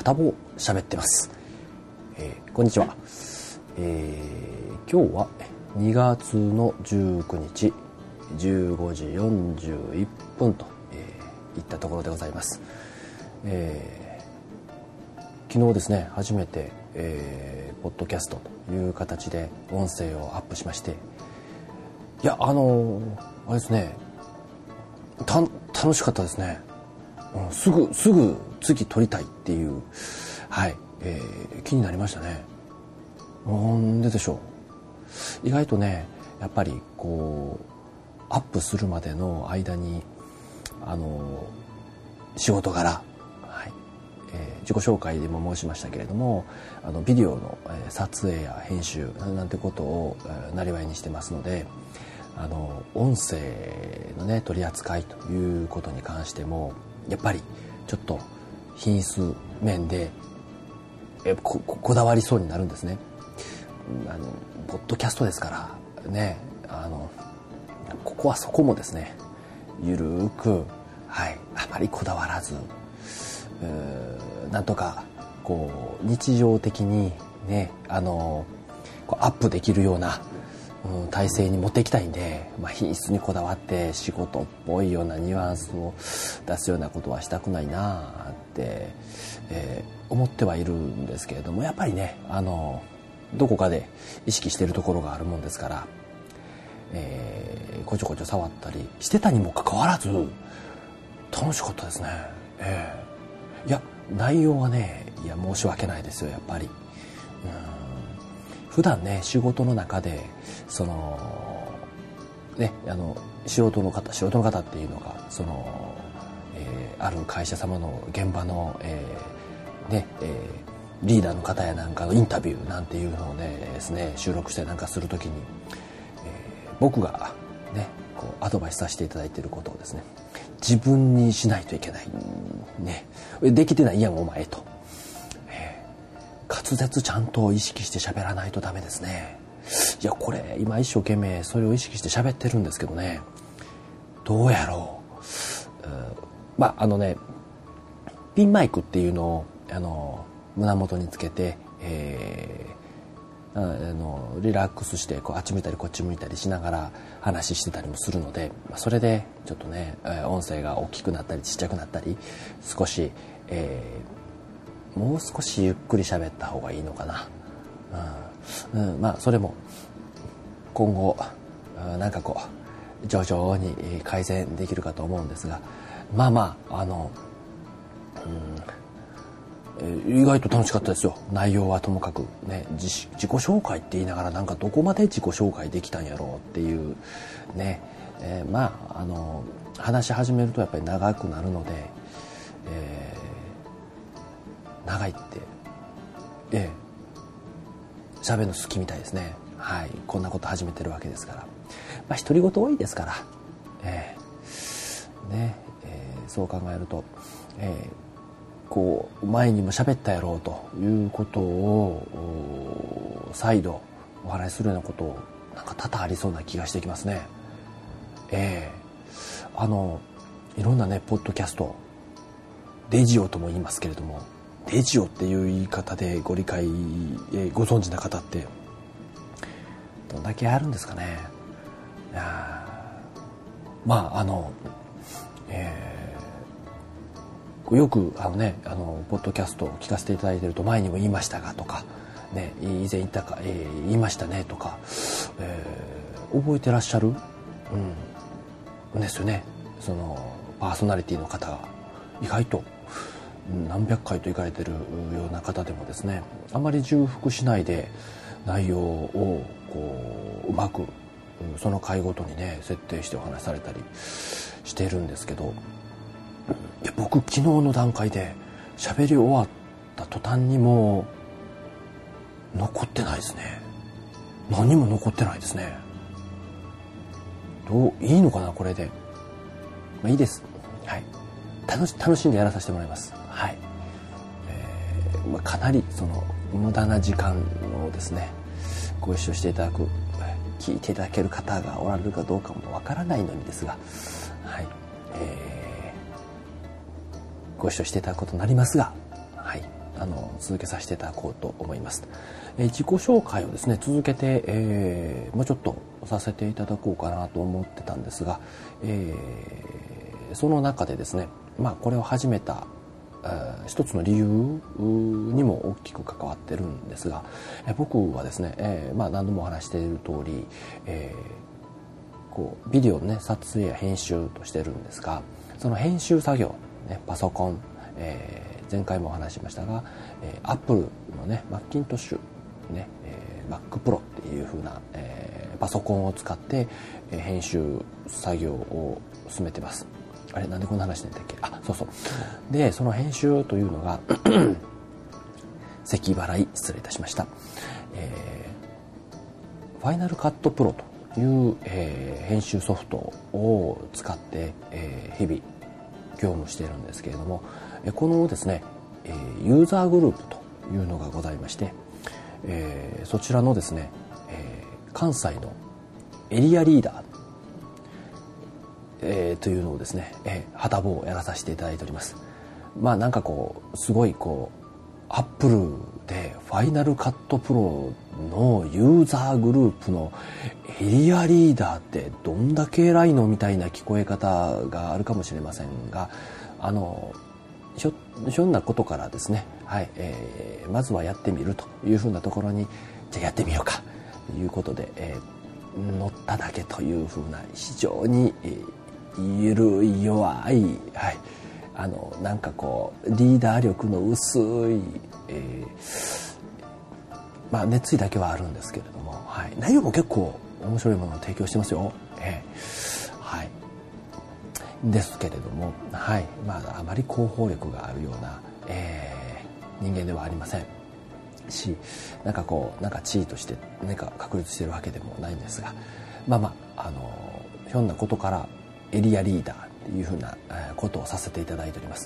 片棒喋ってます。こんにちは。今日は2月の19日15時41分と、いったところでございます。昨日ですね、初めて、ポッドキャストという形で音声をアップしまして、いやあれですね、楽しかったですね。すぐ次撮りたいっていう、はい、気になりましたね。なんででしょう。意外とね、やっぱりこうアップするまでの間に仕事柄、はい、自己紹介でも申しましたけれども、ビデオの撮影や編集なんてことをなりわいにしてますので、音声のね取り扱いということに関してもやっぱりちょっと品質面でこだわりそうになるんですね。ポッドキャストですからね、ここはそこもですね、ゆるく、はい、あまりこだわらず、なんとかこう日常的にね、こうアップできるような体制に持っていきたいんで、品質にこだわって仕事っぽいようなニュアンスを出すようなことはしたくないなって、思ってはいるんですけれども、やっぱりね、どこかで意識しているところがあるもんですから、こちょこちょ触ったりしてたにもかかわらず楽しかったですね。いや内容はね、いや申し訳ないですよ、やっぱり。普段ね、仕事の中でそのね、素人の方っていうのがその、ある会社様の現場の、リーダーの方やなんかのインタビューなんていうのをねですね、収録したりなんかするときに、僕がねこうアドバイスさせていただいていることをですね、自分にしないといけないね、できてないやんお前と、滑舌ちゃんと意識して喋らないとダメですね。いやこれ今一生懸命それを意識して喋ってるんですけどね、どうやろう。ピンマイクっていうのを胸元につけて、リラックスしてこうあっち向いたりこっち向いたりしながら話してたりもするので、それでちょっとね、音声が大きくなったりちっちゃくなったり、少し、もう少しゆっくり喋った方がいいのかな。それも今後なんかこう徐々に改善できるかと思うんですが、意外と楽しかったですよ。内容はともかくね、自己紹介って言いながらなんかどこまで自己紹介できたんやろうっていうね、話し始めるとやっぱり長くなるので、長いって喋るの好きみたいですね。はい、こんなこと始めてるわけですから、独り言多いですから、そう考えると、こう前にも喋ったやろうということを再度お話しするようなことをなんか多々ありそうな気がしてきますね。いろんなねポッドキャスト、レジオとも言いますけれども、レジオっていう言い方でご理解、ご存知な方ってどんだけあるんですかね。よくポッドキャストを聞かせていただいていると、前にも言いましたがとかね、以前言ったか、言いましたねとか、覚えてらっしゃる、ですよね。そのパーソナリティの方が意外と何百回と行かれてるような方でもですね、あまり重複しないで内容をこううまくその回ごとにね設定してお話しされたりしているんですけど、いや僕昨日の段階で喋り終わった途端にもう残ってないですね。何も残ってないですね。いいのかなこれで。いいです。はい。楽しんでやらさせてもらいます。はい。かなりその無駄な時間をですねご一緒していただく、聞いていただける方がおられるかどうかもわからないのにですが、はい、ご一緒していただくことになりますが、はい、 続けさせていただこうと思います。自己紹介をですね続けて、もうちょっとさせていただこうかなと思ってたんですが、その中でですね、これを始めた一つの理由にも大きく関わってるんですが、僕はですね、何度もお話している通り、ビデオのね撮影や編集としてるんですが、その編集作業、ね、パソコン、前回もお話ししましたが、アップルのねマッキントッシュ、ねMac Pro っていう風な、パソコンを使って、編集作業を進めてます。あれなんでこんな話してんだっけ。そうで、その編集というのが咳払い失礼いたしました。ファイナルカットプロという、編集ソフトを使って、日々業務しているんですけれども、このですね、ユーザーグループというのがございまして、そちらのですね、関西のエリアリーダー、というのをですね、はたぼうをやらさせていただいております。なんかすごいアップルでファイナルカットプロのユーザーグループのエリアリーダーってどんだけ偉いのみたいな聞こえ方があるかもしれませんが、ひょんなことからですね、まずはやってみるというふうなところに、じゃあやってみようかということで、乗っただけというふうな非常に、ゆるい弱い、なんかリーダー力の薄い、熱意だけはあるんですけれども、内容も結構面白いものを提供してますよ。ですけれども、あまり広報力があるような、人間ではありませんし、なんか地位として何か確立しているわけでもないんですが、ひょんなことからエリアリーダーっていうふうなことをさせていただいております。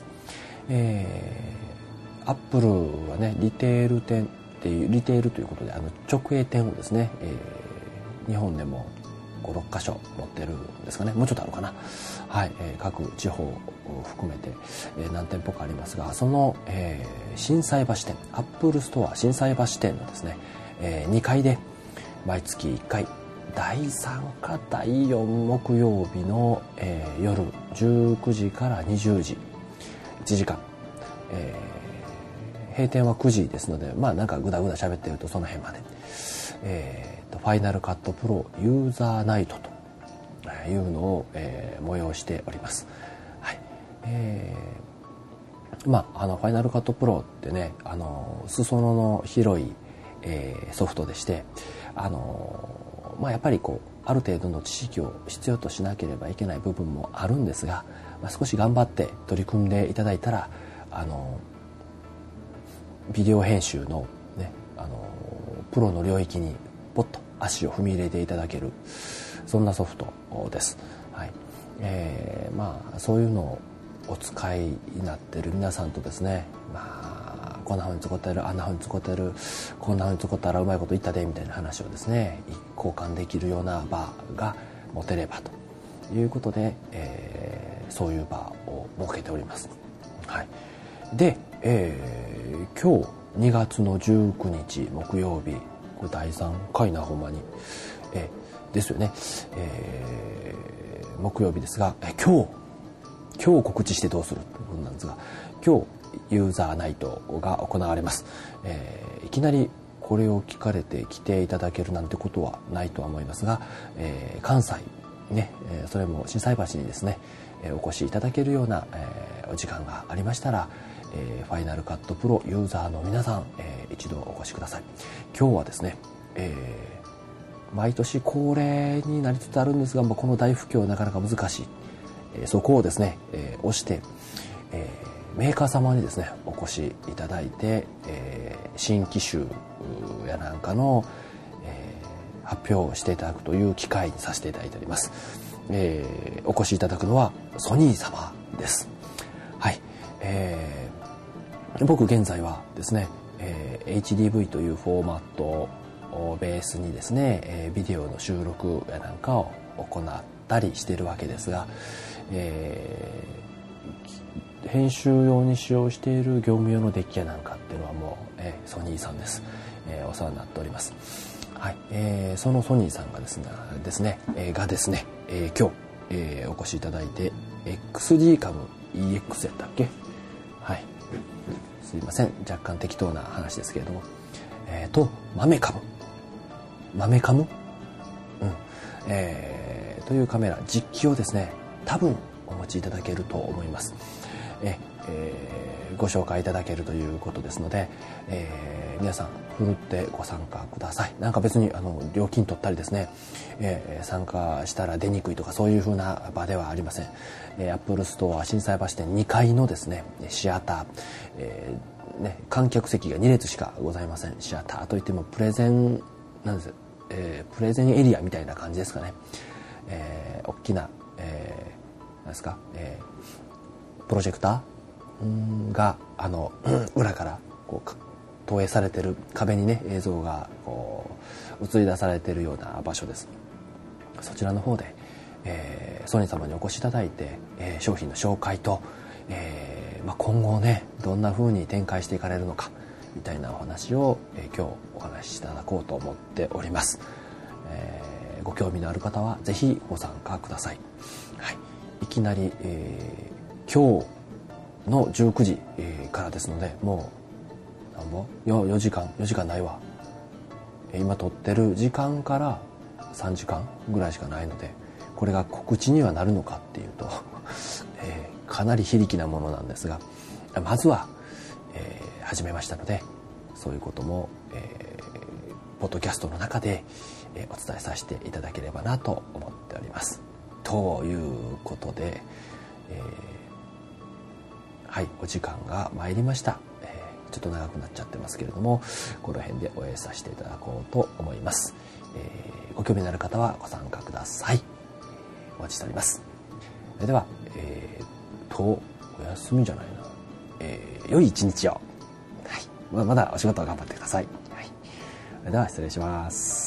アップルはね、リテール店っていう、リテールということで直営店をですね、日本でも5、6箇所持ってるんですかね。もうちょっとあるかな。各地方を含めて、何店舗かありますが、その、心斎橋店、アップルストア心斎橋店のですね、2階で毎月1回第3か第4木曜日の、夜19時から20時1時間、閉店は9時ですので、なんかぐだぐだ喋ってるとその辺まで、ファイナルカットプロユーザーナイトというのを、催しております。ファイナルカットプロってね、裾野の広い、ソフトでして、やっぱりある程度の知識を必要としなければいけない部分もあるんですが、少し頑張って取り組んでいただいたら、ビデオ編集のね、プロの領域にポッと足を踏み入れていただける、そんなソフトです。そういうのをお使いになってる皆さんとですね、こんな風に使ってる、あんな風に使ってる、こんな風に使ったらうまいこと言ったでみたいな話をですね、交換できるような場が持てればということで、そういう場を設けております。で、今日2月の19日木曜日、これ第3回な、ほんまに、ですよね、木曜日ですが、今日告知してどうするということなんですが、今日ユーザーナイトが行われます。いきなりこれを聞かれて来ていただけるなんてことはないとは思いますが、関西ね、それも心斎橋にですね、お越しいただけるような、お時間がありましたら、ファイナルカットプロユーザーの皆さん、一度お越しください。今日はですね、毎年恒例になりつつあるんですが、この大不況はなかなか難しい、そこをですね、押して、メーカー様にですねお越しいただいて、新機種やなんかの、発表をしていただくという機会にさせていただいております。お越しいただくのはソニー様です。僕現在はですね、HDV というフォーマットをベースにですね、ビデオの収録やなんかを行ったりしているわけですが、編集用に使用している業務用のデッキやなんかっていうのソニーさんです。お世話になっております。はい、そのソニーさんがですね、今日、お越しいただいて XD 株 EX やったっけ。はい、すいません、若干適当な話ですけれども、豆カム、というカメラ実機をですね、多分お持ちいただけると思います。ご紹介いただけるということですので、皆さんふるってご参加ください。なんか別に料金取ったりですね、参加したら出にくいとかそういう風な場ではありません。アップルストア心斎橋店2階のですねシアター、観客席が2列しかございません。シアターといってもプレゼンなんです、プレゼンエリアみたいな感じですかね。大きな、なんですか、プロジェクターが裏からこう投影されてる壁にね、映像がこう映り出されているような場所です。そちらの方で、ソニー様にお越しいただいて、商品の紹介と、今後ねどんな風に展開していかれるのかみたいなお話を、今日お話しいただこうと思っております。ご興味のある方はぜひご参加ください。はい、いきなり、今日の19時からですので、もう4時間ないわ。今撮ってる時間から3時間ぐらいしかないので、これが告知にはなるのかっていうと、かなり非力なものなんですが、まずは、始めましたので、そういうことも、ポッドキャストの中で、お伝えさせていただければなと思っております。ということで、はい、お時間が参りました。ちょっと長くなっちゃってますけれども、この辺で終えさせていただこうと思います。ご興味のある方はご参加ください。お待ちしております。それでは、お休みじゃないな。良い一日を。はい。まだお仕事は頑張ってください。はい。それでは失礼します。